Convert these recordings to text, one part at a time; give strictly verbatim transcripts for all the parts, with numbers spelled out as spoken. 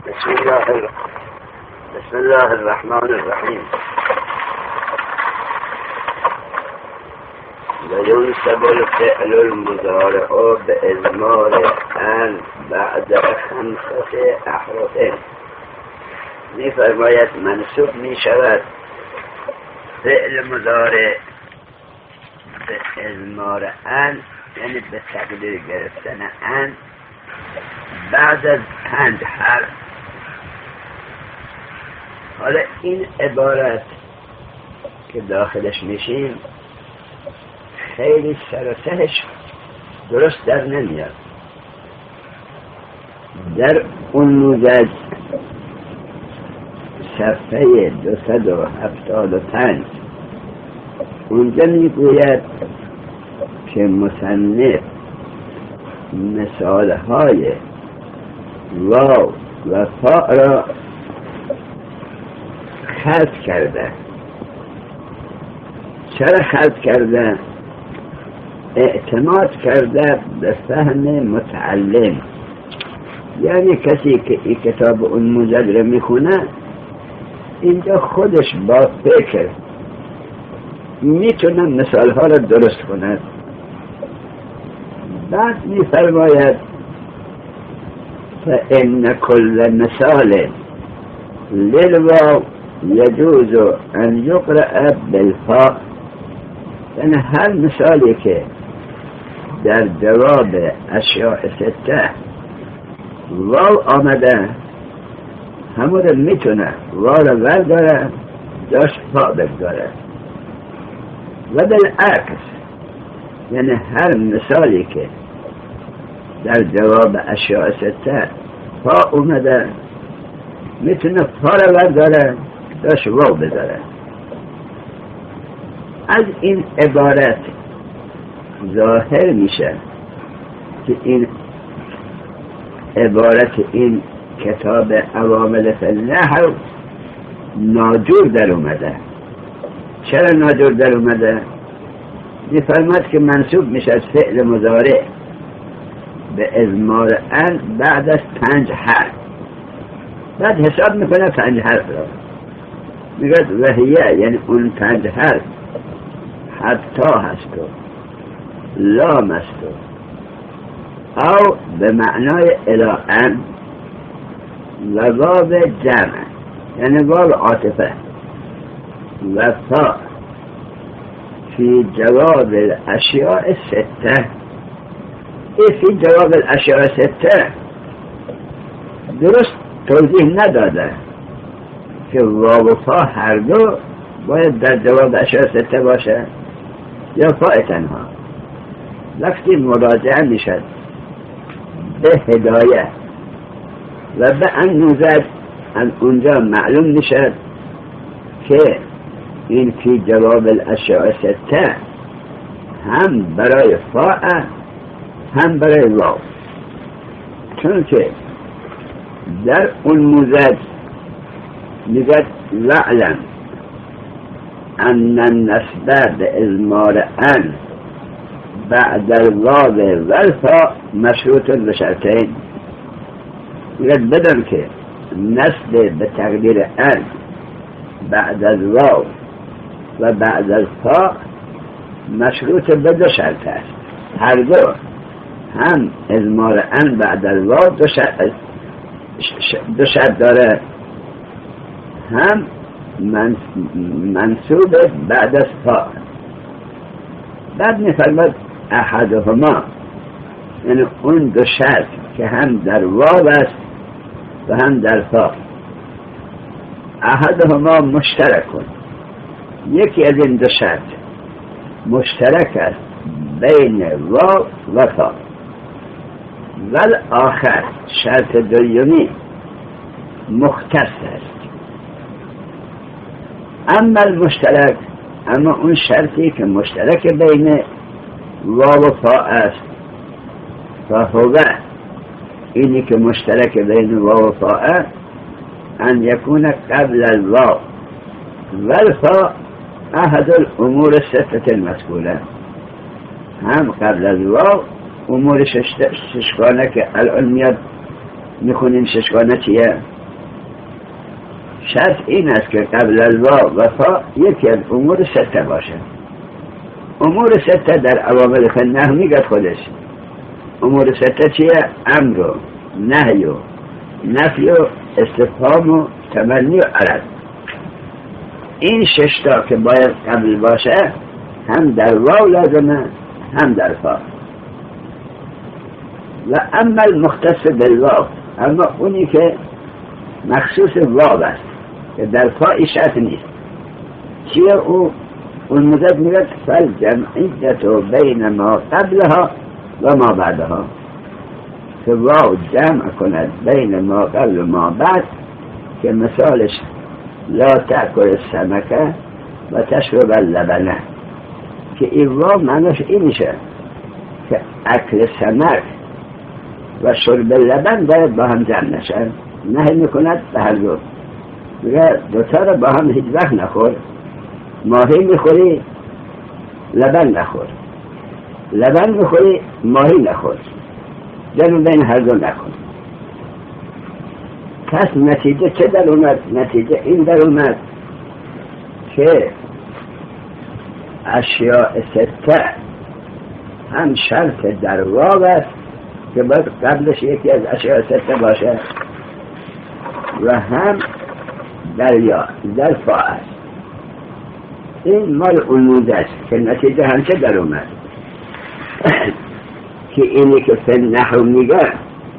بسم الله بسم الله الرحمن الرحيم. وينسب الفعل المضارع بإضمار أن بعد خمسة أحرف. می‌فرماید منصوب می شود فعل مضارع به اضمار ان، یعنی به تقدیر گرفتن ان بعد از پنج حرف. حالا این عبارت که داخلش میشیم خیلی سر و تهش درست در نمیاد. در اون نوزد صفحه دوصد و هفتاد و پنج اونجا میگوید که مصنف مثال های واو و فا را خلط کرده. چرا خلط کرده؟ اعتماد کرده به فهم متعلم، یعنی کسی که این کتاب اون موجد رو میخونه اینجا خودش با فکر میتونه مثال ها را درست کند. بعد میفرماید فإن كل مثال للواو يجوز أن يقرأ بالفاء. یعنی هر مثالی که در جواب اشیاء سته واو آمده همون رو میتونه واو رو برداره داشت فا بگذاره، و بالعکس یعنی هر مثالی که در جواب اشیاء سته فا اومده میتونه فا رو برداره داشت واو بذاره. از این عبارت ظاهر میشه که این عبارت این کتاب عوامل فی النحو ناجور در اومده. چرا ناجور در اومده؟ میفرماد که منصوب میشه از فعل مضارع به اضمار ان بعد از پنج حرف. بعد حساب میکنه پنج حرف را، میگه وحیه یعنی اون پنج حرف حتی هست و لام است او به معنای الاان و واو جمع یعنی واو عاطفه و فا فی جواب الاشیاء سته. ای فی جواب الاشیاء سته درست توضیح نداده که واو و فا هر دو باید در جواب اشیاء سته باشه یا فا تنها. وقتی مراجعه میشد به هدایه و به انوزد ان اونجا معلوم میشد که این فی جواب الاشیاء سته هم برای فا هم برای واو، چون که در اون موزد میگد وعلم ان النسبه به اضمار ان بعد الواو والفا مشروط بشرطین. میگد بدون که نسب به تقدیر ان بعد از واو و بعد از فا مشروط به دو شرط است. هر دو، هم اضمار ان بعد از واو دو شرط دو شرط داره، هم منصوب بعد از فا. بعد میفرماد احدهما یعنی اون دو شرط که هم در واو است و هم در فا، احدهما مشترک کن، یکی از این دو شرط مشترک است بین واو و فا، ولی آخر شرط دومی مختص است. اما المشترک، اما اون شرطی که مشترک بین واو و فا است فهو اینی که مشترک بین واو و فا است ان یکون قبل الواو والفا احد الامور الستة المذکوره، هم قبل از واو امور ششگانه که الان میاد میخونیم ششگانه چیه؟ شرط این است که قبل الواو و فا یکی از امور سته باشه. امور سته در عوامل فنه میگه خودش. امور سته چیه؟ امر و نهی و نفی و استفهام و تمنی و عرض. این ششتا که باید قبل باشه هم در واو لازمه هم در فا. و اما المختص بالواو، اما اونی که مخصوص واو است که در فا شرط نیست. چیه او؟ اون مدد میگه فالجمعیت بین ما قبلها و ما بعدها، که واو جمع کند بین ما قبل و ما بعد، که مثالش لا تأکل السمکه و تشرب اللبنه، که این واو معناش این میشه که اکل سمک و شرب لبن باید با هم جمع نشن. نهی میکند به هر دو، میگه دوتا رو با هم هیچ وقت نخور. ماهی میخوری لبن نخور، لبن میخوری ماهی نخور، جمع بین هر دو نخور. پس نتیجه چه در اومد؟ نتیجه این در اومد که اشیاء سته هم شرط در واو است که باید قبلش یکی از اشیاء سته باشه، و هم در یا در فا است. این مال علموز است که نتیجه همچه در اومد که اینی که فی النحو میگه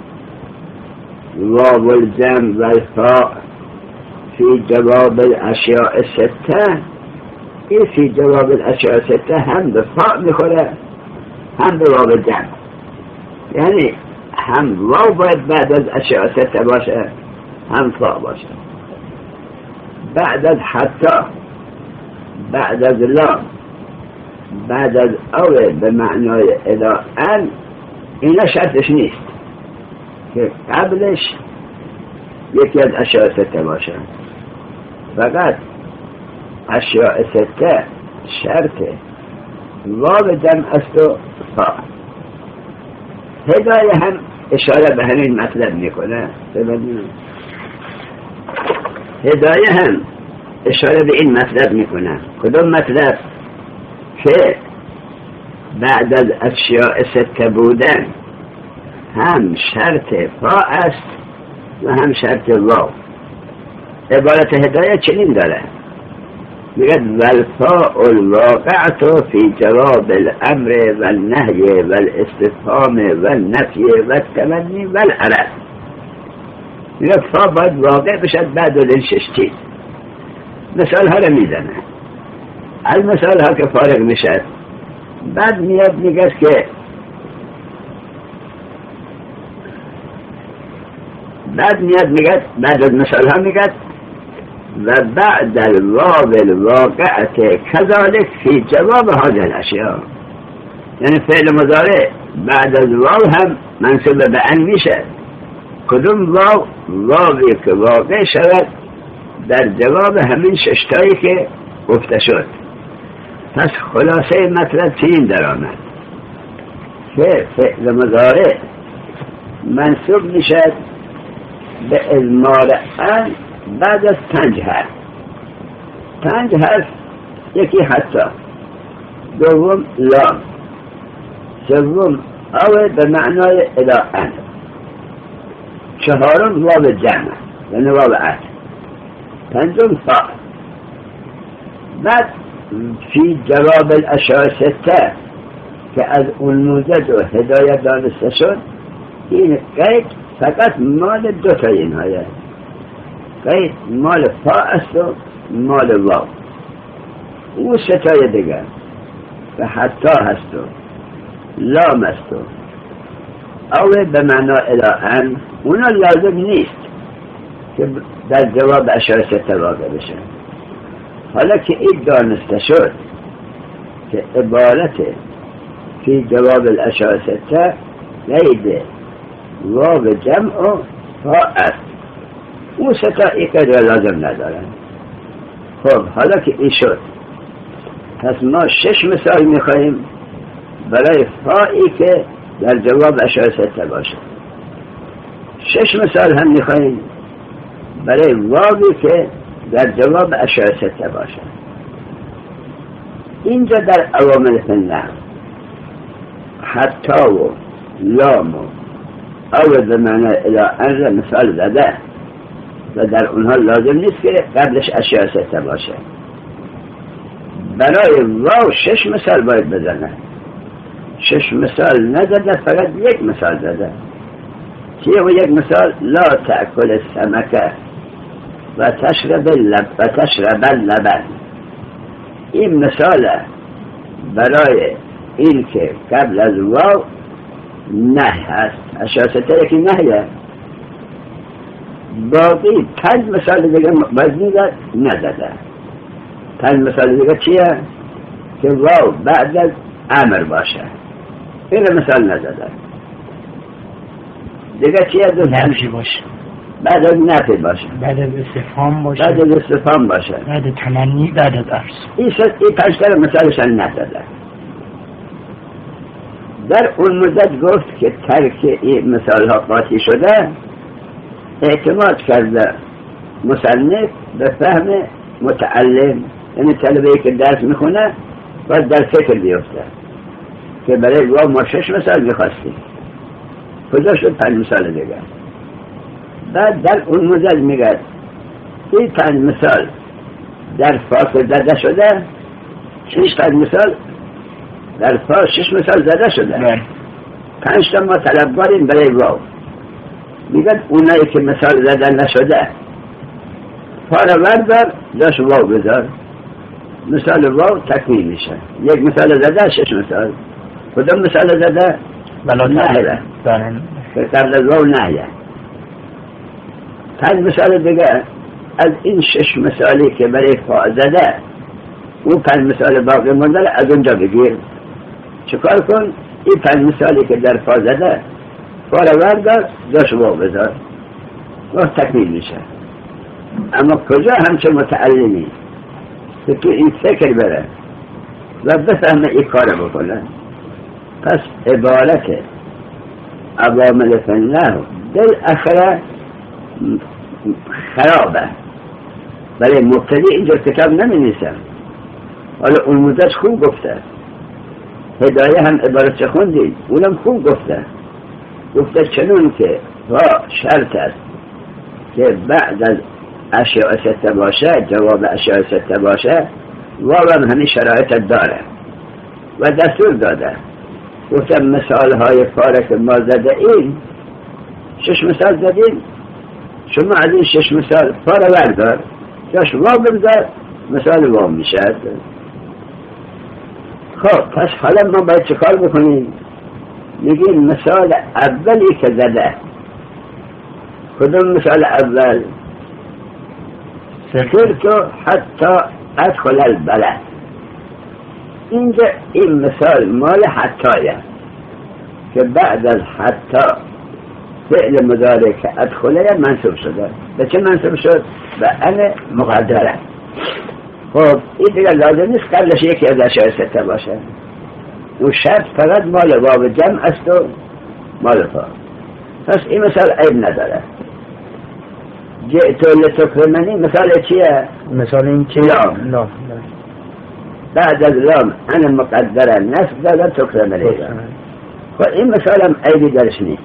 واو الجمع و الفاء فی جواب الاشیاء سته، این فی جواب الاشیاء سته هم به فاء میخوره هم به واو الجمع. یعنی هم واو باید بعد از اشیاء سته باشه هم فاء باشه. بعد از حتی، بعد از لام، بعد از او به معنای الی ان، اینا شرطش نیست که قبلش یکی از اشیاء سته باشه. فقط اشیاء سته شرط واو جمع است و فا. هدایه هم اشاره به همین مطلب میکنه. هدایه هم اشاره به این مطلب میکنه. کدوم مطلب؟ که بعد از اشیاء سته بودن هم شرط فا است و هم شرط واو. عبارت هدایه چنین داره، میگه والفاء الواقعة فی جواب الامر والنهی والاستفهام والنفی والتمنی والعرض. میگه فا باید واقع بشد بعد از این شش چیز. مثال ها رو میزنه، از مثال ها که فارغ میشد بعد میاد میگه که بعد میاد میگه بعد از مثال ها میگه و بعد الواو الواقعة كذلك في جواب هذه الاشیاء. یعنی فعل مضارع بعد از واو هم منصوب به ان میشه. کدوم واو؟ واوی که واقع شود در جواب همین ششتایی که گفته شد. پس خلاصه مطلب چین در آمد که فعل مضارع منصوب میشد به اضمار ان بعد از پنج حرف. پنج حرف، یکی حتی، دوم لام، سوم او به معنای الی ان، چهارم واو جمع یعنی واو عطف، پنجم فا. بعد فی جواب الاشیاء سته که از علموزد و هدایت دانسته شد، این قید فقط مال دو تا اینها است. قید مال فا است و مال واو. او ستای دیگر که حتی هست و لام است و او به معنا الی ان، اونا لازم نیست که در جواب اشیاء سته واقع بشه. حالا که این دانسته شد که عبارت فی جواب الاشیاء سته قید واو جمع و فا است، اون ستا ای قید لازم ندارن. خب حالا که این شد، پس ما شش مثال میخواییم برای فایی که در جواب اشیاء سته باشه. شش مثال هم میخواییم برای واوی که در جواب اشیاء سته باشه. اینجا در عوامل فنه حتی و لام و او زمانه الى ان مثال زده و در اونها لازم نیست که قبلش اشیاء سته باشه. برای واو شش مثال باید بزنه. شش مثال نزده، فقط یک مثال زده. چیه و یک مثال؟ لا تأکل السمکه و تشرب اللب و تشرب اللبن. این مثال برای این که قبل از واو نه هست، اشیاء سته یکی نهیه. باقی پنج مثال دیگه باید میزد، نزده. پنج مثال دیگه چیه؟ که واو بعد از امر باشه، این مثال نزده. دیگه چیه؟ نفی باشه، بعد از نفی باشه، بعد از استفهام باشه، بعد از استفهام باشه، بعد از تمنی، بعد از عرض. این پنج تا مثالشان نزده. در اون مدت گفت که ترک این مثال ها قاطی شده، اعتماد کرده مصنف به فهم متعلم، یعنی طلبه‌ای که درس میخونه باید در فکر بیفته که برای واو ما شش مثال میخواستیم، کجا شد پنج مثال دیگه. بعد در اون مدت میگه این پنج مثال در فا زده شده، شش پنج مثال در فا شش مثال زده شده، پنج تا ما طلبگاریم برای واو. میگن اونایی که مثال زده نشده فا را وردار، داشت واو بذار، مثال واو تکمیل میشه. یک مثال زده، شش مثال. کدام مثال زده؟ بلا نهیه که قبل از واو نهیه. پنج مثال دیگه از این شش مثالی که برای فا زده، اون پنج مثال باقی مونده از اونجا بگیر. چکار کن؟ این پنج مثالی که در فا زده فا را وردار، داشت واو بذار، واو تکمیل میشه. اما کجا همچه متعلمی که تو این فکر بره و بفهمه این کار بکنه؟ پس عبارت عوامل فنه بالاخره خرابه. برای مبتدی اینجا کتاب نمی نیسم. حالا اون مدت خوب گفته، هدایه هم عبارت چه خوندید اونم خوب گفته. گفته چنون که ها شرط است که بعد از اشیاء سته باشه، جواب اشیاء سته باشه، واقعا همین شرایط داره و دستور داده. گفتم مثال های فاره که ما زده این شش مثال زدیم، شما از این شش مثال فاره وردار، جاش واو بذار، مثال واو میشه. خب پس حالا ما باید چه کار بکنیم؟ میگیم مثال اولی که زده، کدوم مثال اول؟ سرتو حتی ادخل البلد. اینجا این مثال مال حتایه که بعد از حتی فعل مضارع که ادخله منصوب شده. به چه منصوب شد؟ به ان مقدره. خب این دیگه لازم نیست قبلش یکی از اشیاء سته باشه. اون شرط فقط مال واو جمع است و مال فا. پس این مثال عیب نداره. جئتو لتکرمنی مثال چیه؟ مثال این که لام. لام بعد از لام ان مقدره نصب داده تکرمنی. خب این مثال هم عیبی درش نیست.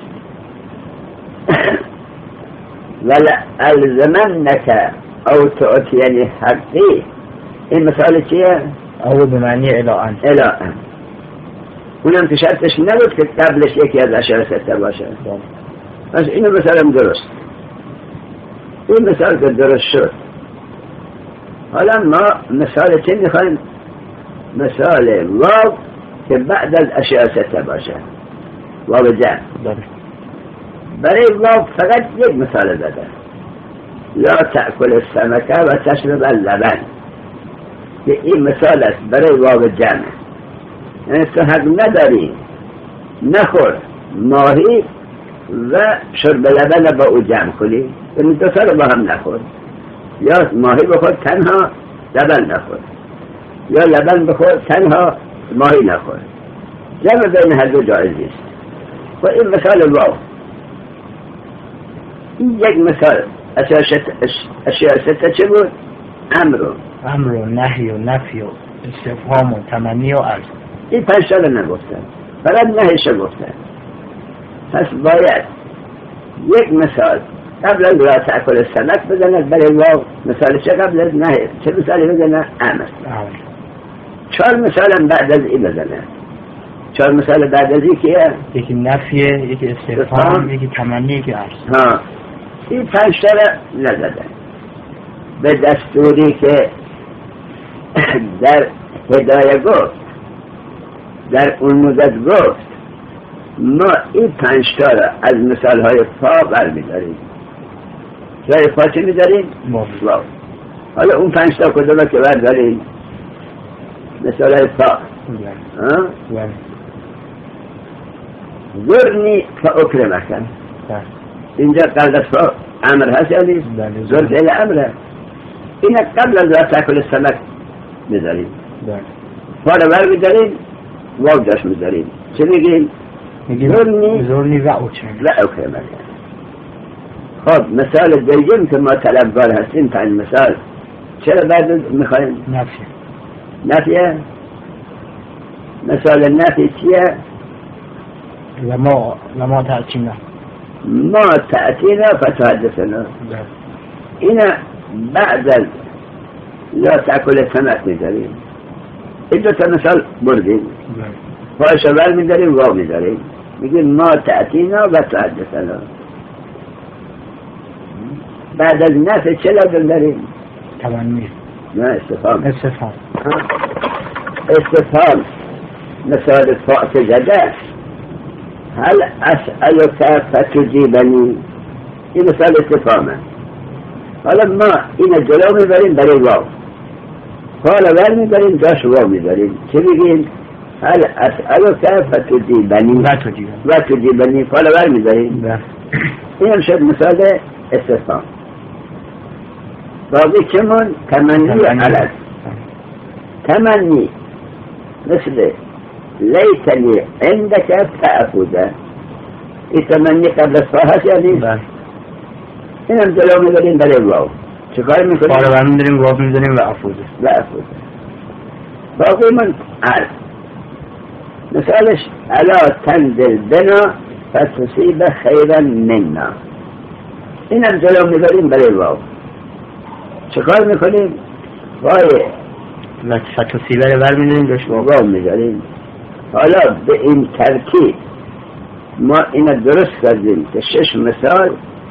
ولألزمنك او تعطيني حقي، این مثال چیه؟ او به معنی الان. الان اونم که شرطش نبود که قبلش یکی از اشیاء سته باشه. پس اینو مثالم درست. این مثال که درست شد، حالا ما مثال چه میخوایم؟ مثال واو که بعد از اشیاء سته باشه، واو جمع. برای واو فقط یک مثال زده، لا تأکل السمکه و تشرب اللبن، که این مثال است برای واو جمع. یعنی تو حق نداری نخور ماهی و شرب لبن با او جمع کنی، یعنی دو تا رو با هم نخور، یا ماهی بخور تنها لبن نخور، یا لبن بخور تنها ماهی نخور، جمع بین هر دو جایز نیست. و این مثال واو. این یک مثال اشیاء سته چه بود؟ امر و امر و نهی و نفی و استفهام و تمنی و عرض. این پنج تا رو نگفتن، فقط نهیش رو گفتن. پس باید یک مثال قبل از لا تأکل السمک بزند برای واو، مثال چه قبل از نهی، چه مثالی بزنه؟ امر. چهار مثال هم بعد از این بزنه. چهار مثال بعد از این کیه؟ یکی نفیه، یکی استفهام، یکی تمنی، یکی عرض. ها، این پنج تا رو نزدن به دستوری که در هدایه گفت، در اون مدت گفت ما این پنج تا را از مثال های فا برمیداریم. جای فا چی میداریم؟ واو. حالا اون پنج تا کدومه که برداریم؟ مثال های فا. زرنی فا اکرمکن. اینجا قبل از فا امر هست یا نیست؟ زر فعل امره. این قبل از لا تأکل السمک میداریم. فا را برمیداریم، واو جاش میداریم. چه میگیم؟ زرنی زرنی و اوکرمکن. و اوکرمکن. خب مثال دیگه که ما طلبگار هستیم، پنج مثال چرا بعد میخوایم؟ نفی. نفیه؟ مثال نفی چیه؟ لما لما تأتینا ما تأتینا فتحدثنا. اینا بعد از لا تأکل السمک میداریم. این دو تا مثال بردیم، فاش اول میداریم، واو میداریم، میگیم ما تأتینا و تحدثنا. بعد از نفی چه لازم داریم؟ تمنی. نه، استفهام. استفهام. استفهام مثال فاء سجده، هل اسألك فتجیبنی، این مثال استفهامه. حالا ما این جلو میبریم برای واو، حالا ور میبریم جاش واو میبریم، چه میگیم؟ هل اسألك فتجیبنی و تجیبنی، حالا ور میبریم. این هم شد مثال استفهام. باقی چمون؟ تمنی علت. تمنی مثل لیتنی عندك فأفوده، این تمنی قبل از فا هست یا نیست؟ این هم جلو میبریم برای واو، چه کار میکنیم؟ فا رو برمیداریم، واو میداریم و افوده و افوده. باقی من عرض. مثالش الا تنزل بنا فتصیب خیرا منا، این هم جلو میبریم برای واو، چه کار میکنیم؟ وای فتصیبه رو برمیداریم جاش واو میداریم. حالا به این ترکیب ما اینا درست کردیم که شش مثال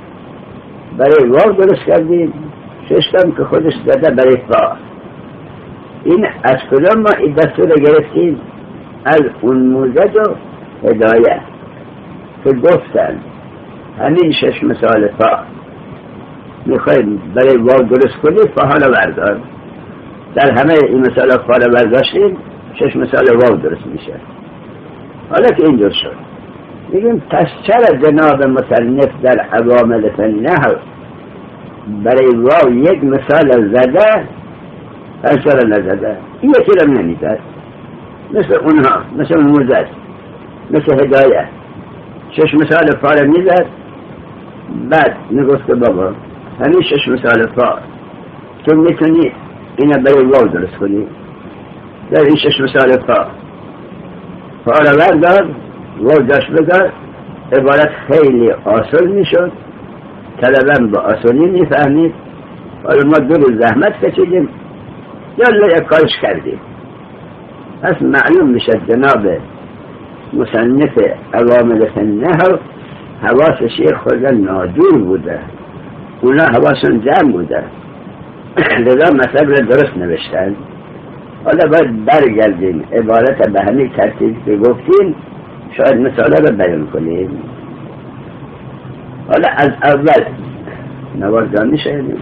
برای واو درست کردیم، شش هم که خودش زده برای فا. این از کدام ما این دستور گرفتیم؟ از اون موزد و هدایه که گفتن همین شش مثال فا میخوایم برای واو درست کنیم، فا حالا بردار. در همه این مثال فا را برداشتیم، شش مثال واو درست میشه. حالا که اینجور شد، میگیم پس چرا جناب مصنف در عوامل النحو برای واو یک مثال زده، پس چرا نزده؟ این یکی را نمیزد، مثل اونها، مثل اون موزد، مثل هدایه، شش مثال فا را میزد، بعد میگفت که بابا همین شش مثال فا تو میتونی اینا برای واو درست کنی، در این شش مثال فا فا را بردار، واو جاش بذار، عبارت خیلی آسان میشد، طلبم با آسانی میفهمید. حالا ما دور زحمت کشیدیم، یالا یک کارش کردیم. پس معلوم میشد جناب مصنف عوامل النحو حواسش یک خود نادور بوده، اونا حواسشون جمع بوده، لذا مطلب را درست نوشتن. حالا باید برگردیم عبارت به همین ترتیب که گفتیم، شاید مثاله را بیان کنیم. حالا از اول نوازانی شدیم.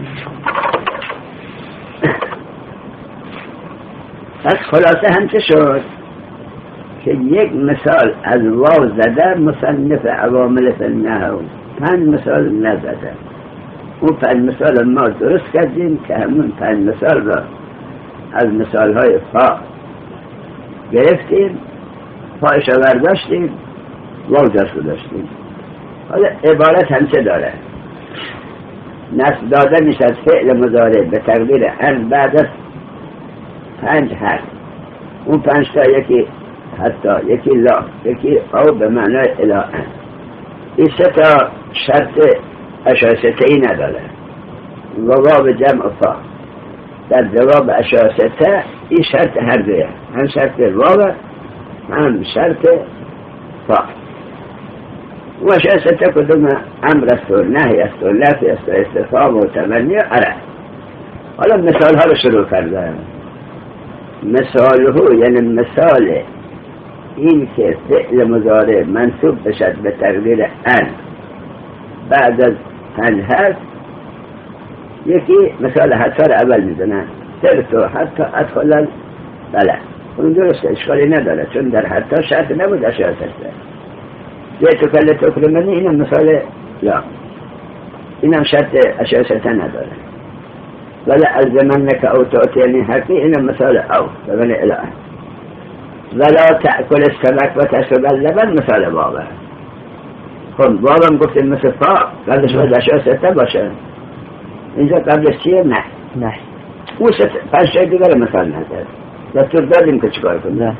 پس خلاصه هم چه شد که یک مثال از واو زده مصنف عوامل النحو، پنج مثال نزده. اون پنج مثال ما درست کردیم که همون پنج مثال را از مثال های فا گرفتیم، فایش را برداشتیم، واو جاش گذاشتیم. حالا عبارت هم چه داره؟ نصب داده میشه از فعل مضارع به تقدیر ان بعد از پنج حرف. اون پنج تا یکی حتی، یکی لا، یکی او به معنای الی ان. این سه تا شرط اشارسته ای نداره. جواب جمع فا در جواب اشارسته این شرط هر دویه، هم شرط واو هم شرط فا. و اشارسته کدوم امر است و نهی است و نفی است و استفهام و تمنی اره. حالا مثال ها رو شروع کردم. مثال ها یعنی مثال این که فعل مضارع منصوب بشد به تقدیر ان بعد از پنج حرف. یکی مثال حتی رو اول میزنن، سرتو حتی ادخلن بله، اون درست اشکالی نداره چون در حتی شرط نبود اشاره سسته. جیتو کل تکرمنی اینم مثال لا، اینم شرط اشاره سسته نداره. ولی الزمنک او تعطینی حقی اینم مثال او بمعنی الهه. ولا تأکل السمك و تشرب اللبن مثال بابه. خب بابم گفتیم مثل فا قبلش باید اشاره سسته باشه. اینجا قبلش چیه؟ نه نه او ست پنج شای دیگر مثال نداره. دستور دادیم که چکار کنیم.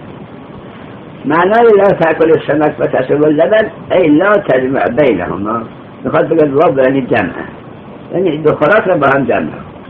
معنای لا تأکل السمك و تشرب اللبن ای لا تجمع بینهما. میخواد بگید واب یعنی جمعه، یعنی دو خوراک را با هم جمع.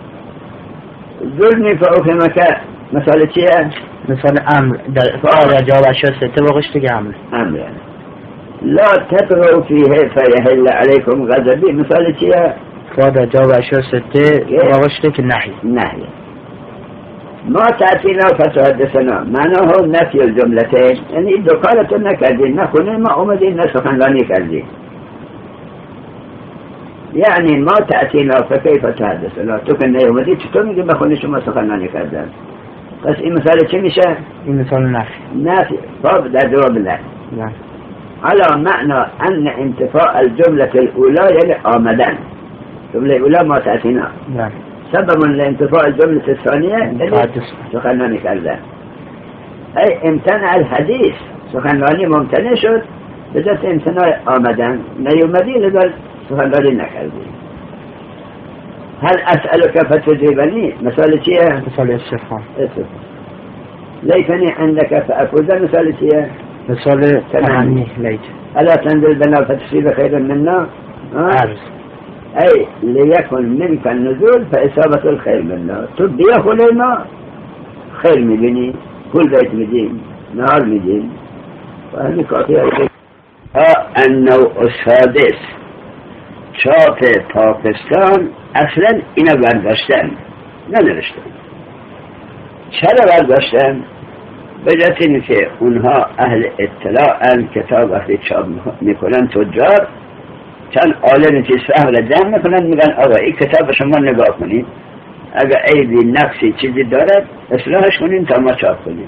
ظلمی فاوخمک مثال چیه؟ مثال امر در فعل جواب اشاره سته واقعش دیگه امر امر یعنی لا تطغوا فیه فیحل علیکم غضبی مثال چیه؟ فعل جواب اشاره سته واقعش دیگه نهی نهی. ما تعطینا فتحدثنا معناه نفی الجملتین، یعنی دو کارتون نکردین، نخونه ما اومدین نسخنرانی کردین. یعنی ما تعطینا فکیف تحدثنا، تو که نیومدی چطور میگی بخونه شما سخنرانی کردن؟ پس این مثال چی میشه؟ این مثال نفی. نفی باب در جواب الله. نه على معنى ان انتفاء الجملة الاولى یعنی آمدن. جمله اولى ما تعطینا نه سبب لانتفاء الجملة الثانية سخنرانی کردن. ای امتنع الحديث، سخنرانی ممتنع شد به جهت امتناع آمدن، نیومدی لذا سخنرانی نکردی. هل اسألك فتجيبني مثال چیه؟ مثال استفهام. لیتنی عندك فأفوز مثال چیه؟ مثال تمنی. لیت الا تنزل بنا فتصيب خيرا منا عرض ای لیکن منك النزول فاصابة الخير منا. تو بیا خونه ما خیر میبینی، پول بیت میدیم، نهار میدیم و همین کافی هست. النوع السادس چاپ پاکستان اصلا اینا برداشتن ننوشتن. چرا برداشتن؟ به جهت اینه که اونها اهل اطلاعن، کتاب وقتی چاپ میکنن تجار چند عالم چیز فهم را جمع میکنن، میگن آقا این کتاب شما نگاه کنید، اگر عیبی نقصی چیزی دارد اصلاحش کنین تا ما چاپ کنیم.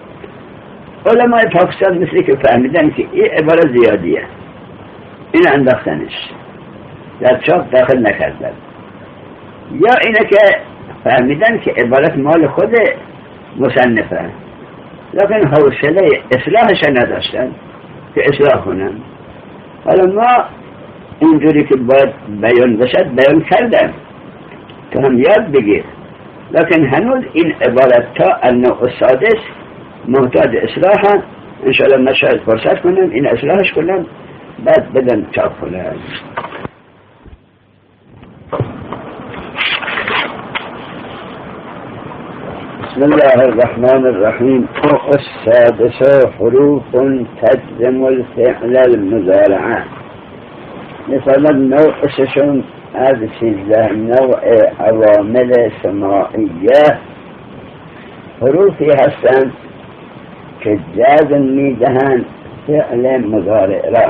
علماء پاکستان مثلی که فهمیدن که این عبارت زیادیه، این انداختنش در چاپ داخل نکردن، یا اینه که فهمیدن که عبارت مال خود مصنفه لیکن حوصله اصلاحش نداشتن که اصلاح کنن. حالا ما اینجوری که باید بیان بشد بیان کردن تو هم یاد بگیر، لیکن هنوز این عبارت تا النوع السادس محتاج اصلاح. انشاءالله من شاید فرصت کنم این اصلاحش کنم بعد بدن چاپ کنم. بسم الله الرحمن الرحیم. السادسة حروف تجزم الفعل المضارع. مثلا نوع ششم از سیزده نوع عوامل سماعیه حروفی هستند که جزم میدهند فعل مضارع را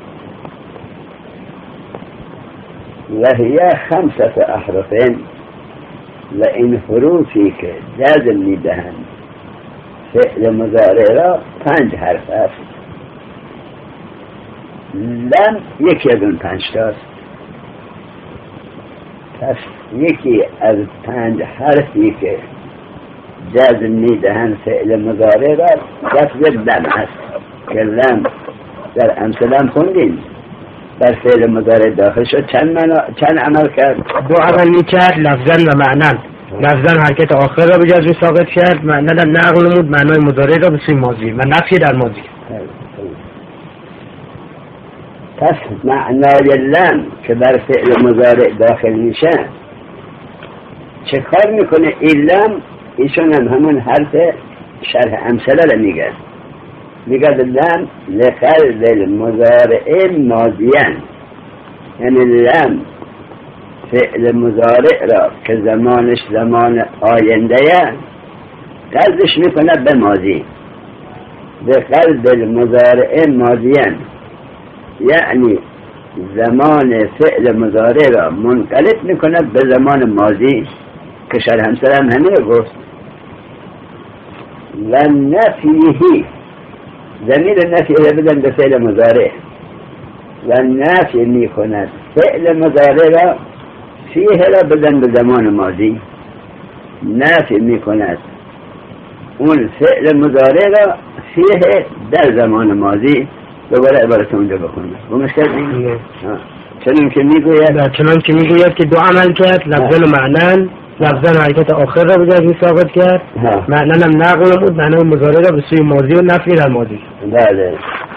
و هی خمسة احرف. و این حروفی که جزم میدهند فعل مضارع را پنج حرف است. لم یکی از اون پنج تاست. پس یکی از پنج حرفی که جزم میدهند فعل مضارع را لفظ لم است که لم در امثلم خوندیم در فعل مضارع داخل شد چند معنا چند عمل کرد؟ دو عمل میکرد، لفظاً و معناً. لفظاً حرکت آخر را به جزم ساقط کرد، معناً نقل نمود معنای مضارع را به سوی ماضی و نفی در ماضی. پس معنای لم که بر فعل مضارع داخل میشه چه کار میکنه؟ این لم ایشون هم همون حرف شرح امثله را میگه میگه لم لقلب المضارع ماضیان، یعنی لم فعل مضارع را که زمانش زمان آینده قلبش میکنه به ماضی. لقلب المضارع ماضیان یعنی زمان فعل مضارع را منقلب میکنه به زمان ماضی که شرح همسر هم همین گفت. و نفیهی ضمیر نفی را بدن به فعل مضارع و نفی میکند فعل مضارع را فیه را بدن به زمان ماضی. نفی میکند اون فعل مضارع را فیه در زمان ماضی. دوباره عبارت اونجا بخونم و مشکل این چنان که میگوید چنان که میگوید که دو عمل کرد، لفظاً و معناً. لفظاً حرکت آخر را به جزم ثابت کرد، معناً هم نقل نمود معنای مضارع را به سوی ماضی و نفی در ماضی. بله.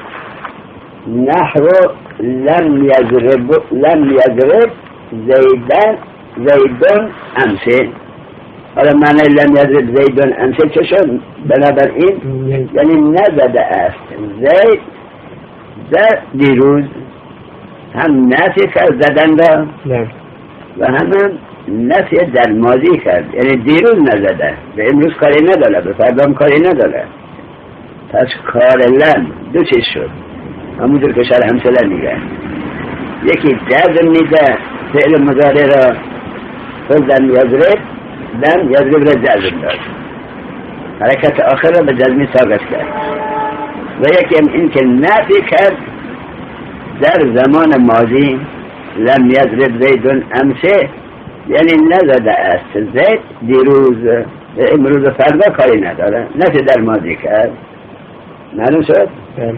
نحو لم یضرب لم یضرب زیدن زیدون امسه. حالا معنی لم یضرب زیدون امسه چه شد؟ بنابراین یعنی نزده است زید در دیروز، هم نفی کرد زدن را و هم نفی در ماضی کرد، یعنی دیروز نزده، به امروز کاری نداره، به فردام کاری نداره. پس کار لم دو چیز شد، همونجور که شرح همسله میگه. یکی جزم میده فعل مضارع را خود لم یضرب، لم یضرب را جزم داد، حرکت آخر را به جزمی ثابت کرد. و یکی هم این که نفی کرد در زمان ماضی لم یضرب زیدون امسه، یعنی نزده است زید دیروز، امروز فردا کاری نداره، نفی در ماضی کرد. معلوم شد؟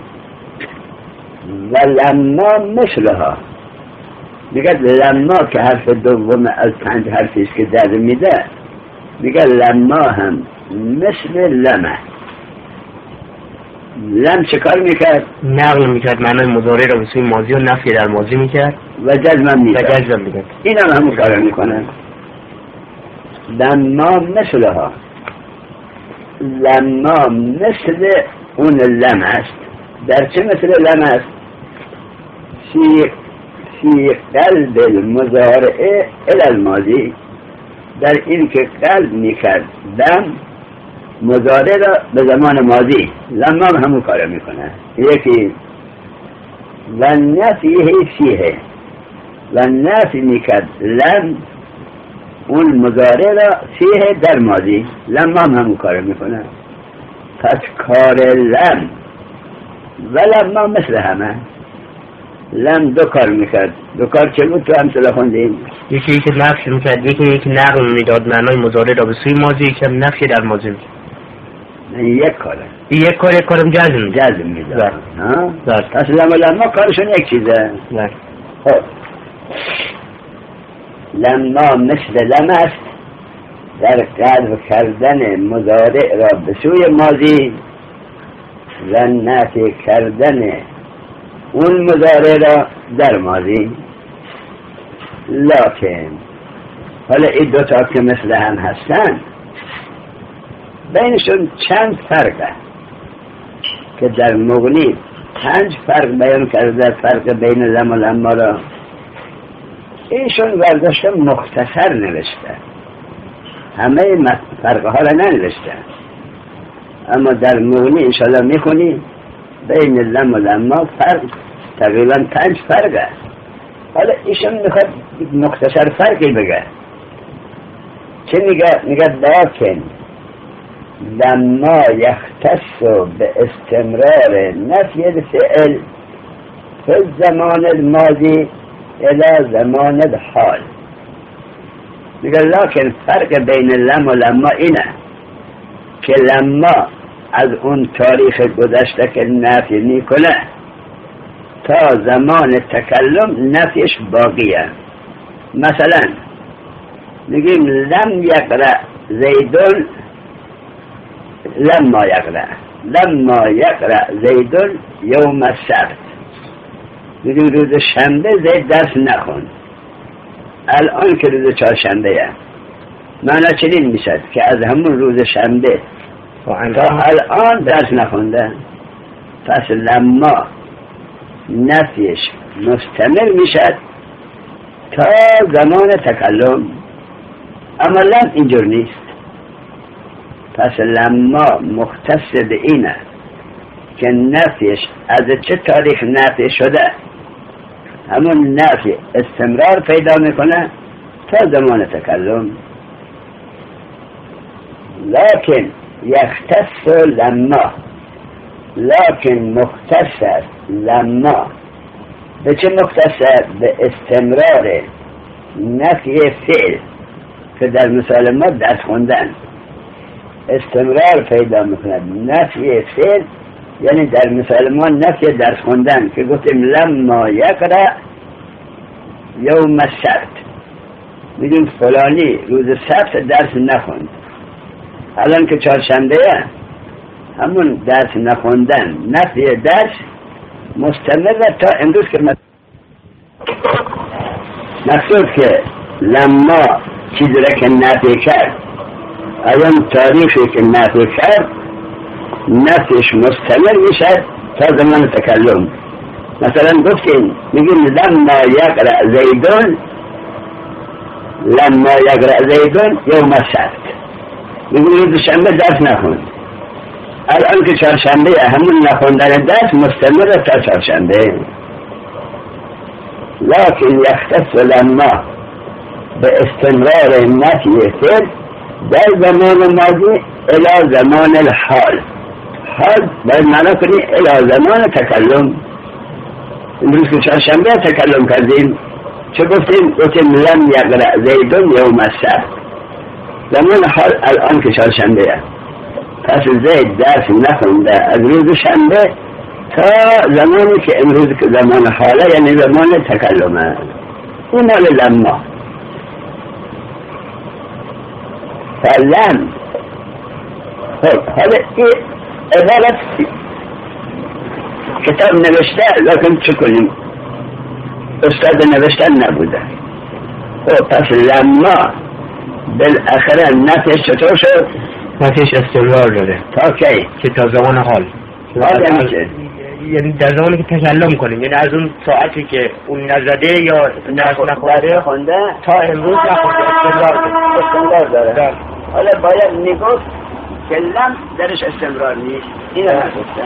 و لما مثلها میگه لما که حرف دوم از پنج حرفی است که جزم میده، میگه لما هم مثل لمه. لم چه کار میکرد؟ نقل میکرد معنای مضارع را به سوی ماضی و نفی در ماضی میکرد و جزم میکرد. و جزم میکرد. این هم همون کار میکنن. لما مثلها، لما مثل اون لم است. در چه مثل لم است؟ فی فی قلب المضارع الی الماضی، در این که قلب میکرد دم مضارع را به زمان ماضی. لما هم همون کار میکنه. یکی و نفیه فیه، و نفی میکرد لم اون مضارع را فیه در ماضی. لما هم همون کار میکنه. پس کار لم و لما مثل همه. لم دو کار میکرد. دو کار چه بود؟ تو همسله خوندیم. یکی یکی نفی میکرد، یکی یکی نقل میداد معنای مضارع را به سوی ماضی، یکی هم نفی در ماضی میکرد. یک کاره. یک کار یک کارم جزم جزم میداد. ها؟ درست. پس لما لما کارشون یک چیزه. نه. خب لما مثل لم است در قلب کردن مضارع را به سوی ماضی و نفی کردن اون مضارع را در ماضی. لکن حالا این دوتا که مثل هم هستن بینشون چند فرقه که در مغنی پنج فرق بیان کرده. فرق بین لم و لما را ایشون برداشته مختصر نوشته، همه فرقه ها را ننوشته، اما در مغنی انشاءالله میخونی بین لم و لما فرق تقریبا پنج فرقه. حالا ایشون میخواد مختصر فرقی بگه. چه میگه؟ میگه لیکن لما یختص به استمرار نفی الفعل فی الزمان الماضی الى زمان الحال. میگه لیکن فرق بین لم و لما اینه که لما از اون تاریخ گذشته که نفی میکنه تا زمان تکلم نفیش باقیه. مثلا میگیم لم یقرأ زیدون لما یقرأ لما یقرأ زیدون یوم السبت، میگیم روز شنبه زید درس نخوند. الان که روز چهارشنبه معنی چنین میشد که از همون روز شنبه تا الان درس نخونده. پس لما نفیش مستمر میشد تا زمان تکلم، اما لم اینجور نیست. پس لما مختص به اینه که نفیش از چه تاریخ نفی شده، همون نفی استمرار پیدا میکنه تا زمان تکلم. لكن يختص لما، لكن مختص لما به چه مختص؟ به استمرار نفی فعل که در مثال ما درس خوندن استمرار پیدا میکند. نفی فعل یعنی در مثال ما نفی درس خوندن که گفتیم لما یقرأ یوم السبت، میگیم فلانی روز سبت درس نخوند. الان که چهارشنبه همون درس نخوندن نفی درس مستمر تا امروز که مقصود که لما چیزی را که نفی کرد، الان تاریخی که نفی کرد نفیش مستمر میشه تا زمان تکلم. مثلا گفتیم میگیم لما یقرأ زیدون لما یقرأ زیدون یوم السبت، میگیم روز شنبه درس نخوند. الان که چهارشنبه همون نخوندن درس مستمر تا چهارشنبه. لكن يختص لما به استمرار نفی فعل در زمان ماضی الى زمان الحال. حال باید معنا کنی الى زمان تکلم. امروز که چهارشنبه تکلم کردیم چه گفتیم؟ گفتیم لم یقرأ زیدون یوم السبت. زمان حال الان که چهارشنبه، پس زید درس نخونده از روز شنبه تا زمانی که امروز که زمان حاله یعنی زمان تکلمه. این حال لما. فلم حالا این عبارت کتاب نوشته لیکن چه کنیم استاد نوشتن نبوده. پس لما بالاخره نفیش چطور شد؟ نفیش استمرار داره تا کی؟ که تا زمان حال. حال یعنی چه؟ یعنی در زمانی که تکلم کنیم، یعنی از اون ساعتی که اون نزده یا درس نخونده خونده تا امروز نخونده استمرار داره. حالا باید میگفت که لم درش استمرار نیست. این رو نگفتن.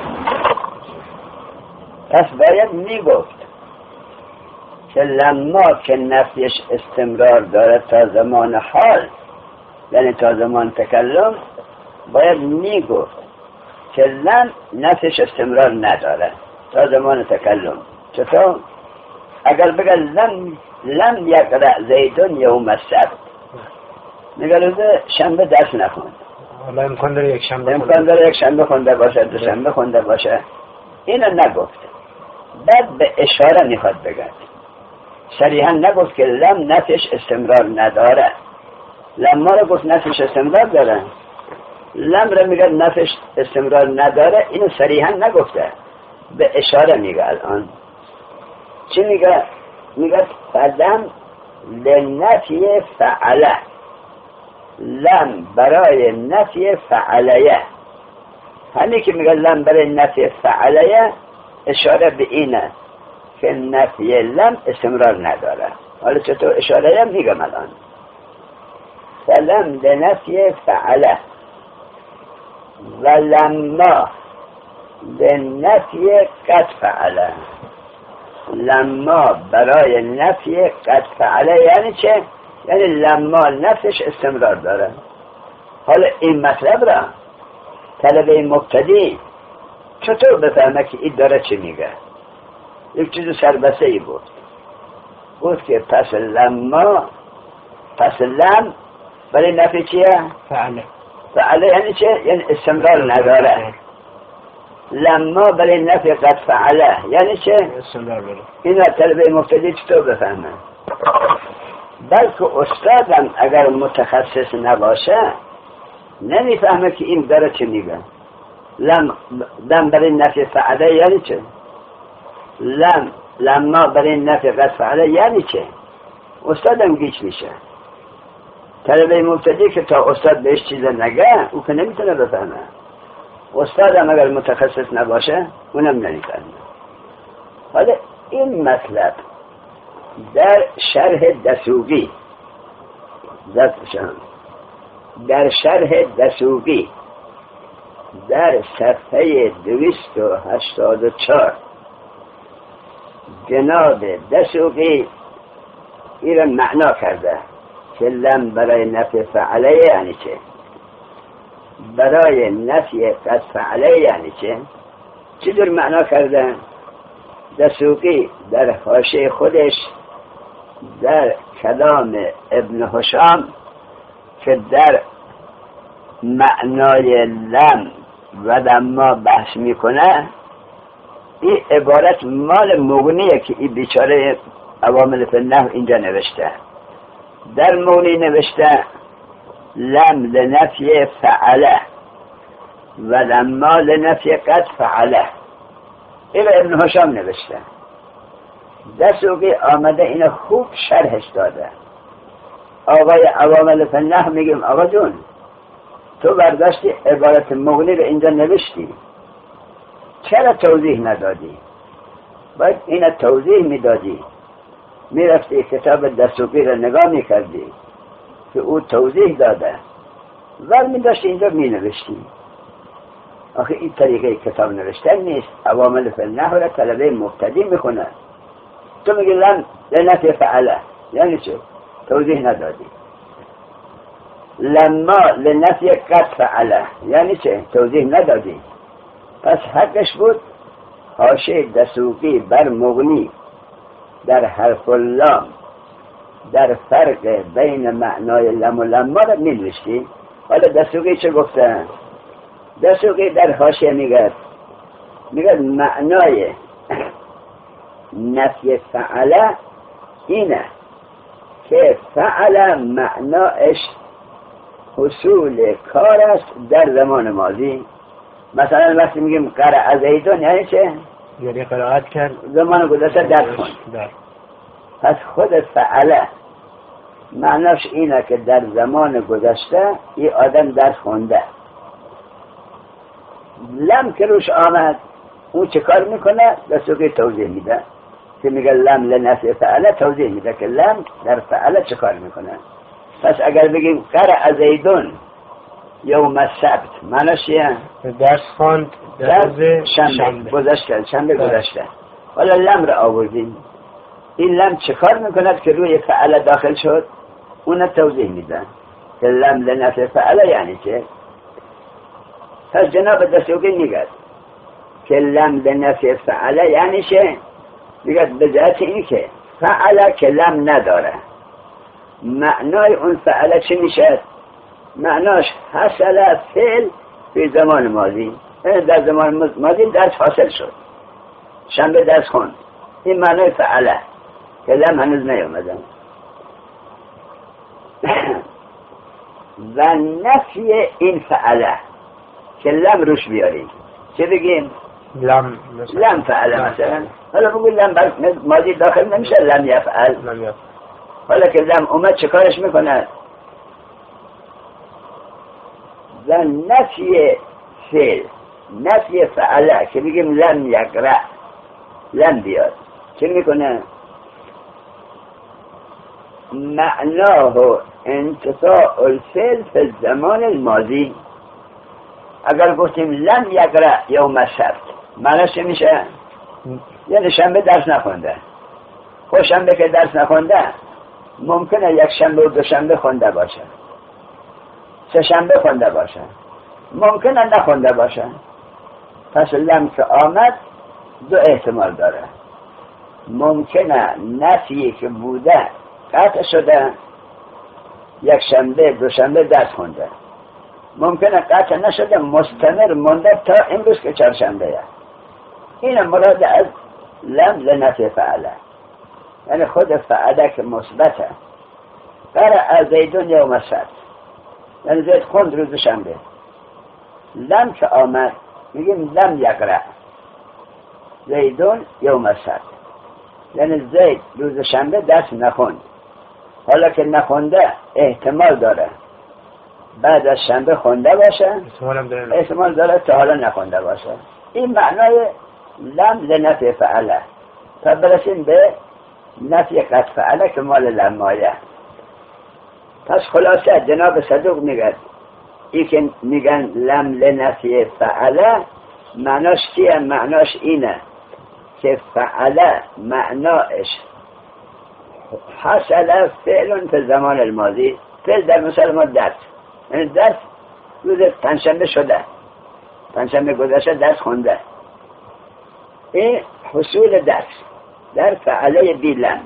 پس باید میگفت که لما که نفیش استمرار داره تا زمان حال یعنی تا زمان تکلم، باید میگفت که لم نفیش استمرار نداره تا زمان تکلم. چطور؟ اگر بگه لم لم یقرأ زیدون یوم السبت، میگه روز شنبه درس نخوند. حالا امکان داره یک شنبه امکان داره یک شنبه خونده باشه، دو شنبه خونده باشه. اینو نگفت. بعد به اشاره میخواد بگه، صریحا نگفت که لم نفیش استمرار نداره. لما رو گفت نفیش استمرار داره، لم رو میگه نفیش استمرار نداره. اینو صریحا نگفته، به اشاره میگه. الان چی میگه؟ میگه فلم لنفی فعله، لم برای نفی فعلیه. همین که میگه لم برای نفی فعلیه اشاره به اینه که نفی لم استمرار نداره. حالا چطور اشاره میگم الان؟ فلم لنفی فعله و لما لنفی قد فعله. لما برای نفی قد فعله یعنی چه؟ یعنی لما نفسش استمرار داره. حالا این مطلب را طلبه مبتدی چطور بفهمه که این داره چی میگه؟ یک چیز سربسته ای بود بود که پس لما پس لم برای نفی چیه؟ فعله. فعله یعنی چه؟ یعنی استمرار نداره. لما برای نفی قد فعله یعنی چه؟ اینا طلبه مبتدی چطور بفهمه؟ بلکه استادم اگر متخصص نباشه نمیفهمه که این داره چه میگه. لم دم برای نفی فعله یعنی چه؟ لم لما برای نفی قد فعله یعنی چه؟ استادم گیج میشه. طلبه مبتدی که تا استاد بهش چیز نگه او که نمیتونه بفهمه. استادم اگر متخصص نباشه اونم نمیفهمه. حالا این مطلب در شرح دسوقی در شرح دسوقی در صفحه دویست و هشتاد و چهار جناب دسوقی این معنا کرده که لم برای نفی فعله یعنی چه، برای نفی قد فعله یعنی چه. چی در معنا کرده؟ دسوقی در حاشیه خودش در کلام ابن هشام که در معنای لم و لما بحث میکنه این عبارت مال مغنیه که این بیچاره عوامل فی النحو اینجا نوشته. در مغنی نوشته لم لنفی فعله و لما لنفی قد فعله. این ابن هشام نوشته. دسوقی آمده این خوب شرحش داده. آقای عوامل فی النحو میگیم آقا جون تو برداشتی عبارت مغنی رو اینجا نوشتی، چرا توضیح ندادی؟ باید این توضیح میدادی، میرفتی کتاب دسوقی رو نگاه میکردی که او توضیح داده ور میداشتی اینجا مینوشتی. آخه این طریقه کتاب نوشتن نیست. عوامل فی النحو را طلبه مبتدی میکنه. تو میگی لم لنفی فعله یعنی چه؟ توضیح ندادی. لما لنفی قد فعله یعنی چه؟ توضیح ندادی. پس حقش بود حاشیه دسوقی بر مغنی در حرف اللام در فرق بین معنای لم و لما را می‌نوشتی. حالا دسوقی چه گفته؟ دسوقی در حاشیه میگه میگه معنای نفی فعله اینه که فعله معناش حصول کار است در زمان ماضی. مثلا وقتی میگیم قرأ زیدون یعنی چه؟ یعنی قرائت کرد زمان گذشته درس خوند. پس خود فعله معناش اینه که در زمان گذشته این آدم درس خونده. لم که روش آمد اون چه کار میکنه؟ دسوقی توضیح میده که میگه لم لنفی فعله، توضیح میده که لم در فعله چه کار میکنه. پس اگر بگیم قرأ زیدون یوم السبت معناش چیه؟ درس خواند در شنبه گذشته. شنبه گذشته. حالا لم را آوردیم. این لم چه کار میکند که روی فعله داخل شد؟ اون توضیح میده که لم لنفی فعله یعنی چه. پس جناب دسوقی میگه که لم لنفی فعله یعنی چه؟ میگه به جهت این که فعله که لم نداره معنای اون فعله چی میشه؟ معناش حصل فعل به زمان ماضی. در زمان ماضی درس حاصل شد، شنبه درس خوند. این معنای فعله که لم هنوز نیامدن. و نفی این فعله که لم روش بیاریم چه بگیم؟ لم لم فعله مثلا. حالا بگو لم ماضی داخل نمیشه لم یفعل. حالا که لم اومد چه کارش میکنه؟ و نفی فعل نفی فعله که بگیم لم یقرأ لم بیاد چه میکنه؟ معناه انتفاع الفعل فی الزمان الماضی. اگر گفتیم لم یقرأ یوم السبت معناش چه میشه؟ یعنی شنبه درس نخونده. خب شنبه که درس نخونده ممکنه یک شنبه و دو شنبه خونده باشه، سه شنبه خونده باشه، ممکنه نخونده باشه. پس لم که آمد دو احتمال داره. ممکنه نفی که بوده قطع شده، یک شنبه دو شنبه درس خونده. ممکنه قطع نشده مستمر مونده تا امروز که چهارشنبه. این مراد از لم لنفی فعله، یعنی خود فعله که مثبته. قرأ زیدون یوم السبت، یعنی زید خوند روز شنبه. لم که آمد میگیم لم یقرأ زیدون یوم السبت، یعنی زید روز شنبه درس نخوند. حالا که نخونده احتمال داره بعد از شنبه خونده باشه، احتمال داره تا حالا نخونده باشه. این معنای لم لنفی فعله. تا برسیم به نفی قد فعله که مال لمایه. پس خلاصه جناب صدوق میگن ای که میگن لم لنفی فعله معناش چیه؟ معناش اینه که فعله معناش حصل فعل في زمان الماضی. فعل در مثال ما درس، یعنی درس روز پنجشنبه شده، پنجشنبه گذشته درس خونده. این حصول درس در فعله بی لم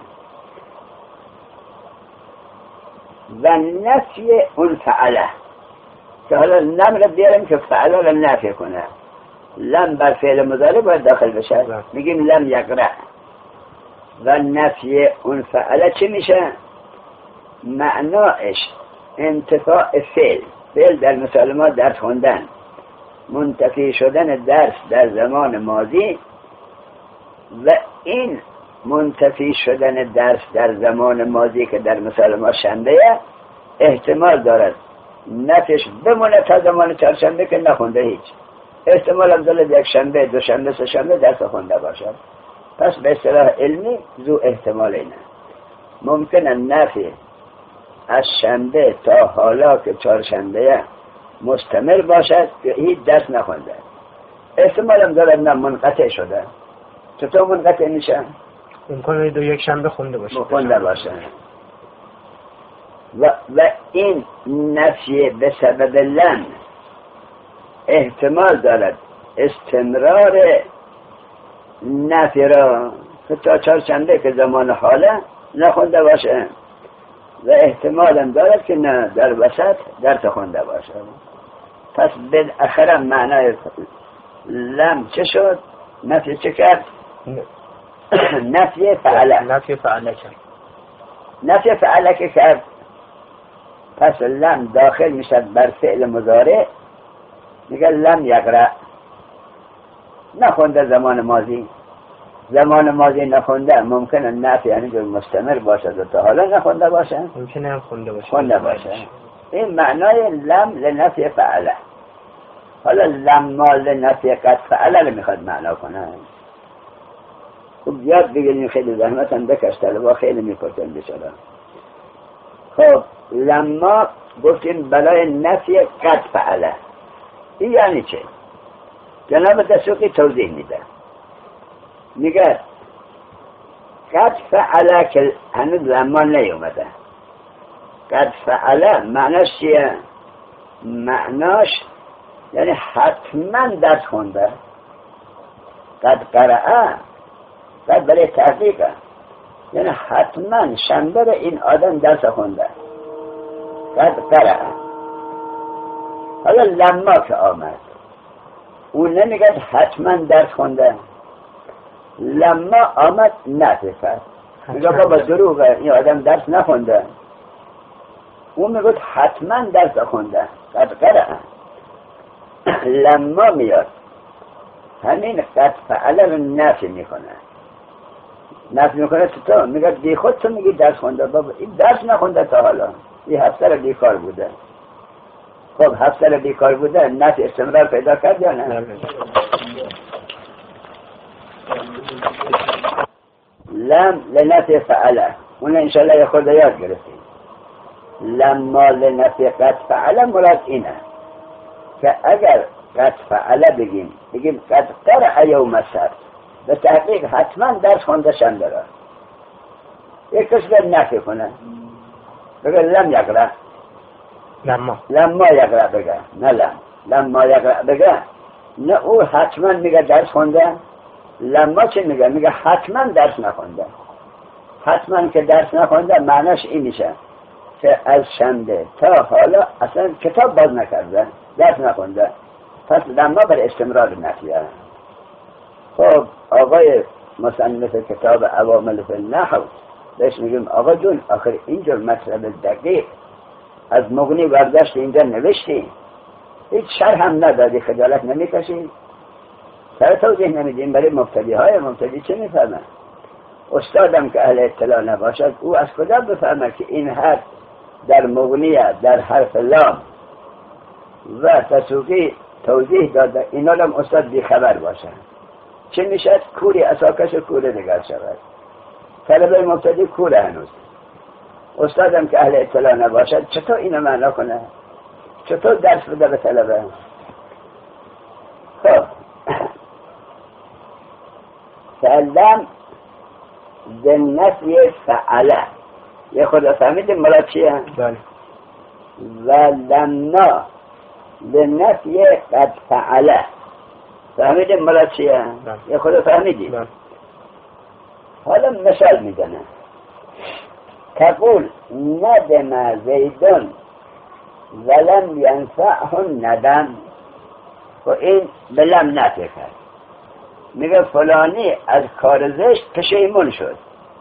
و نفی اون فعله که حالا لم را بیاریم که فعله را نفی کنه. لم بر فعل مضارع باید داخل بشه، میگیم لم یقرأ. و نفی اون فعله چی میشه؟ معناش انتفاع فعل. فعل در مثال ما درس خوندن، منتفی شدن درس در زمان ماضی و این منتفی شدن درس در زمان ماضی که در مثال ما شنبه احتمال دارد نفیش بمونه تا زمان چهارشنبه که نخونده هیچ. احتمال هم دارد یک شنبه، دو شنبه، سه شنبه درس خونده باشد. پس به اصطلاح علمی ذو احتمال اینه. ممکنه نفی از شنبه تا حالا که چهارشنبه مستمر باشد که هیچ درس نخونده. احتمال هم دارد نه منقطع شده. چطور منقطع میشه؟ امکانه دو یک شنبه خونده باشه خونده باشه. و, و این نفی به سبب لم احتمال دارد استمرار نفی را که تا چهارشنبه که زمان حاله نخونده باشه و احتمال هم دارد که نه در وسط درس خونده باشه. پس بالاخره معنای لم چه شد؟ نفی چه کرد؟ نفی فعله. نفی فعله کرد. نفی فعله که کرد، پس لم داخل میشد بر فعل مضارع. میگه لم یقرأ، نخونده زمان ماضی. زمان ماضی نخونده ممکنه نفی یعنی که مستمر باشد و تا حالا نخونده باشه، ممکنه هم خونده باشه. خونده باشه. این معنای لم لنفی فعله. حالا لما لنفی قد فعله میخواد معنا کنه. خب یاد بگیریم، خیلی زحمت هم بکش، طلبا خیلی میپرسن بیچاره. خب لما گفتیم برای نفی قد فعله. این یعنی چه؟ جناب دسوقی توضیح میده، میگه قد فعله که هنوز لما نیومده. قد فعله معناش چیه؟ معناش یعنی حتما درس خونده. قد قرأه قد برای تحقیقه، یعنی حتما شنبه این آدم درس خونده. قد قرأه. حالا لما که آمد اون نمیگه حتما درس خونده. لما آمد نفیفت میگه بابا دروغه این آدم درس نخونده. اون میگه حتما درس خونده. قد قرأه. لما میاد همین قد فعله رو نفی میکنه. نفی میکنه تو میگه بی خود تو میگی درس خونده. بابا این درس نخونده تا حالا، این هفت سال بیکار بوده. خب هفت سال بیکار بوده، نفی استمرار پیدا کرد یا نه؟ لم لنفی فعله، اون انشالله یه خود یاد گرفتیم. لما لنفی قد فعله مراد اینه که اگر قد فعله بگیم بگیم قد قرأ یوم السبت، به تحقیق حتما درس خونده شنبه را. یک کس به نفی کنه بگه لم یقرأ، لما لما یقرأ بگه، نه لم لما یقرأ بگه، نه او حتما میگه درس خونده. لما چه میگه؟ میگه حتما درس نخونده. حتما که درس نخونده معناش این میشه که از شنبه تا حالا اصلا کتاب باز نکرده. درس نخونده، پس لما بر استمرار نفیه. خب آقای مصنف کتاب عوامل فی النحو بهش میگیم آقا جون آخر اینجور مطلب دقیق از مغنی برداشت اینجا نوشتی، هیچ شرح هم ندادی، خجالت نمیکشی؟ سر توضیح نمیدیم برای مبتدی های مبتدی چه میفهمه؟ استادم که اهل اطلاع نباشد او از کجا بفهمه که این حرف در مغنیه در حرف لام و تسوقی توضیح داده، اینا هم استاد بی خبر باشه؟ چه میشد؟ کوری اساکش کوره نگر شود. طلبه مبتدی کوره هنوز، استادم که اهل اطلاع نباشد چطور اینو معنا کنه؟ چطور درس بده به طلبه؟ خب سلم به نفی فعله، یه خدا فهمیدیم مراد چیه؟ بله. و لما به نفی قد فعله، فهمیدیم مراد چیه؟ یه خدا فهمیدیم. بله. حالا مثال میزنه، تقول ندم زیدون ولم ینفعه ندم، و این بلم نفی کرد، میگه فلانی از کار زشت پشیمون شد،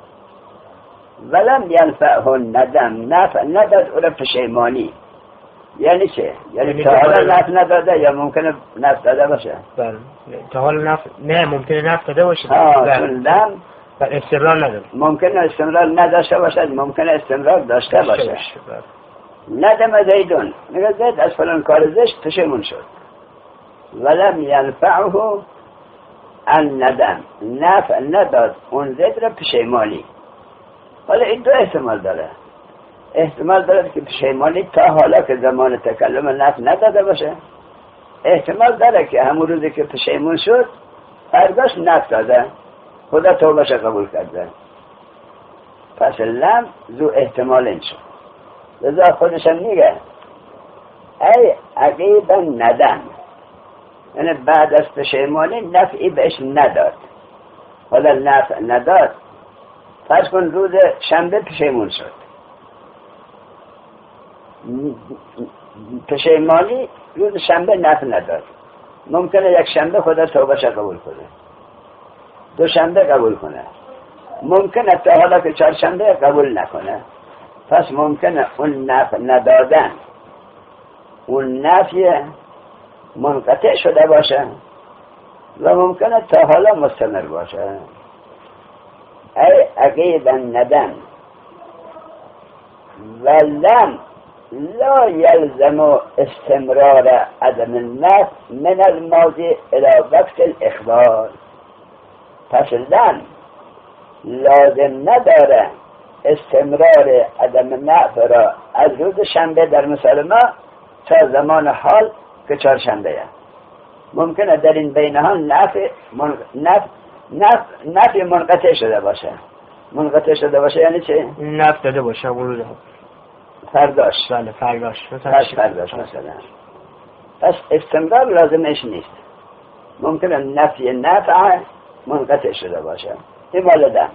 ولم ینفعه ندم، نفع نداد او را پشیمانی. یعنی چه؟ یعنی تا حالا نفع نداده یا ممکنه نفع داده باشه؟ بله. تا حالا نفع نه، ممکنه نفع داده باشه. ها چون لم بله استمرار نداره، ممکنه استمرار نداشته باشد، ممکنه استمرار داشته باشه. ندم زیدون، میگه زید از فلان کار زشت پشیمون شد، ولم ینفعه ان ندم، نفع نداد اون زید را پشیمانی. حالا این دو احتمال داره، احتمال داره که پشیمانی تا حالا که زمان تکلم نفع نداده باشه، احتمال داره که همون روزی که پشیمون شد فرداش نفع داده، خدا توبهش قبول کرده. پس لم زو احتمال این شد. لذا خودشم میگه ای عقیبا ندم، یعنی بعد از پشیمانی نفعی بهش نداد. حالا نفع نداد، فرض کن روز شنبه پشیمون شد، پشیمانی روز شنبه نفع نداد، ممکنه یک شنبه خدا توبهش قبول کنه، دو شنبه قبول کنه، ممکنه تا حالا که چهار شنبه قبول نکنه. پس ممکنه اون نفع ندادن، اون نفی منقطع شده باشه و ممکنه تا حالا مستمر باشه. ای عقیبا ندم و لم لا یلزم استمرار عدم النفع من الماضی الى وقت الاخبار. پس لم لازم نداره استمرار عدم نفع را از روز شنبه در مثال ما تا زمان حال که چهار شنبه. ممکنه در این بین ها نفع من... نفع نفع نفع منقطع شده باشه. منقطع شده باشه یعنی چه؟ نفع داده باشه اون روز فرداش. بله فرداش مثلا فرداش مثلا. پس استمرار لازمش نیست، ممکنه نفع نفع منقطع شده باشه. این والدن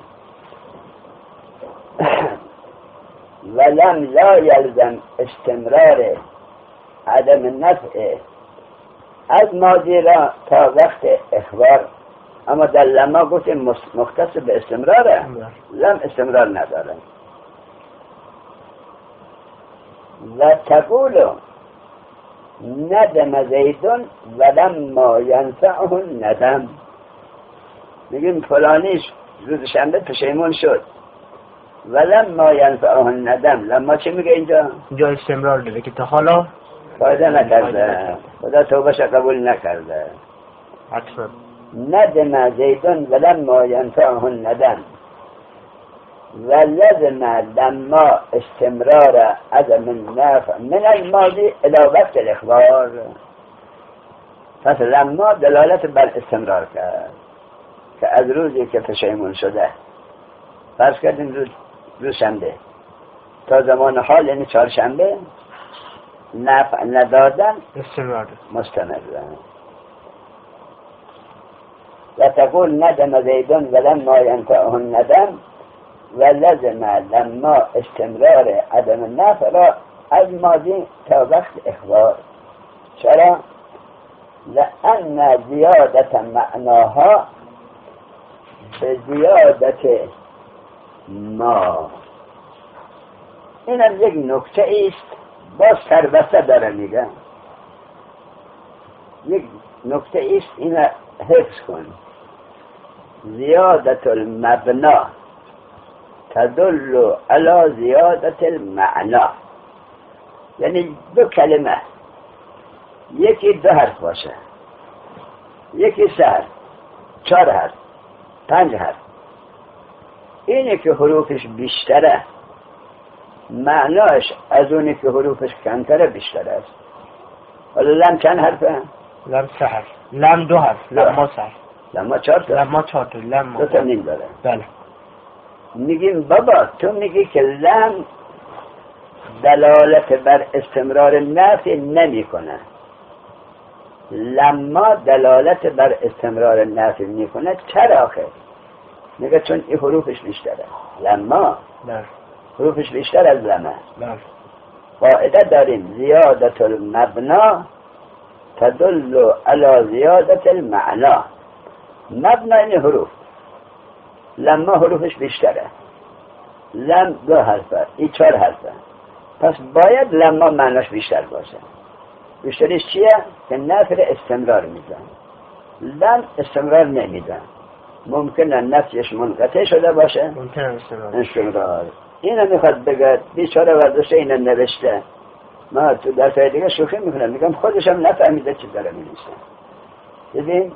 ولم لا یلزم استمرار عدم نفع از ماضی را تا وقت اخبار. اما در لما گفتیم مختص به استمراره، لم استمرار نداره. و تقول ندم زیدون ولما ینفعه ندم، میگیم فلانیش روز شنبه پشیمون شد، ولما ینفعه ندم. لما چه میگه اینجا؟ اینجا استمرار داره که تا حالا فایده نکرده، خدا توبهش قبول نکرده. حتما ندم زیدون ولما ینفعه ندم ولزم لما استمرار عدم النفع من الماضی الى وقت الاخبار. پس لما دلالت بر استمرار کرد که از روزی که پشیمون شده، فرض کردیم روز روز شنبه تا زمان حال یعنی چهار شنبه نفع ندادن استمرار مستمر. و تقول ندم زیدون ولما ینفعه ندم ولزم لما استمرار عدم النفع را از ماضی تا وقت اخبار. چرا؟ لأن زیادت معناها به زیادت ما. این از یک نکته ایست باز سربسته داره میگه، یک نکته ایست این حفظ کن. زیادت المبنا تدل علی زیادت المعنا. یعنی دو کلمه، یکی دو حرف باشه، یکی سه حرف، چهار حرف، پنج حرف، اینی که حروفش بیشتره معناش از اونی که حروفش کمتره بیشتر است. حالا لم چند حرفه؟ لم سه حرف، لم دو حرف، لم ما سه حرف، لم ما چهار تا، لم ما چهار تا، لم ما دو تا نیم داره. بله. میگیم بابا تو میگی که لم دلالت بر استمرار نفی نمی کنه، لما دلالت بر استمرار نفی می کنه. چرا آخه؟ میگه چون این حروفش بیشتره. لما نه حروفش بیشتر از لمه. نه. قاعده داریم زیادت المبنا تدل علی زیادت المعنا. مبنا این حروف، لما حروفش بیشتره، لم دو حرفه، این چهار حرفه، پس باید لما معناش بیشتر باشه. بیشترش چیه؟ که نفر استمرار میزن. لم استمرار نمیزن، ممکنه نفسش منقطع شده باشه، ممکنه استمرار. استمرار اینو میخواد بگه. بیچاره ورداشته اینو نوشته، ما تو درسای دیگه شوخی میکنم، میگم خودشم نفهمیده چی داره مینویسه. ببین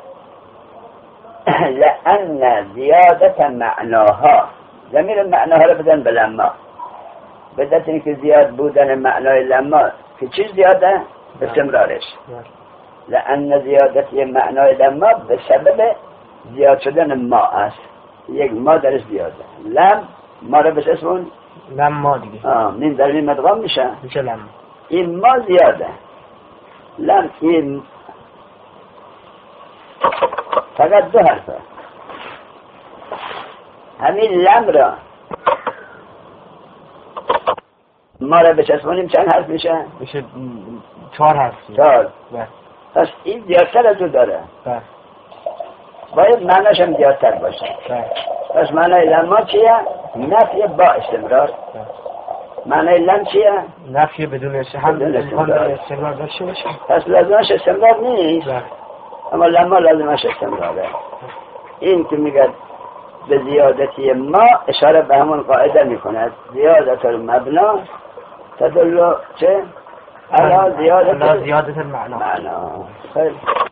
لأن زیادت معناها، ضمیر معناها رو بدن به لما، بدت این که زیاد بودن معنای لما که چیز زیاده؟ استمرارش. لأن زیادت یه معنای لما به سبب زیاد شدن ما است، یک ما درش زیاده. لم ما رو بس اسمون لم ما دیگه آه مین در این مدغام میشه میشه لم. این ما زیاده، لم این فقط دو حرفه. همین لم را ما را بچسبونیم چند حرف میشه؟ میشه چهار حرف. چهار. بله. پس این زیادتر از او داره. بله. باید معناش هم زیادتر باشه. بله. پس معنای لما چیه؟ نفی با استمرار. بله. معنای لم چیه؟ نفی بدون استمرار. استمرار داشته باشه. پس لازمش استمرار نیست. بله. اما لما لازمش استمراره. این که میگه به زیادتی ما اشاره به همون قاعده میکند زیادت المبنا تدل چه؟ علا زیادت المعنا. معنا. خیلی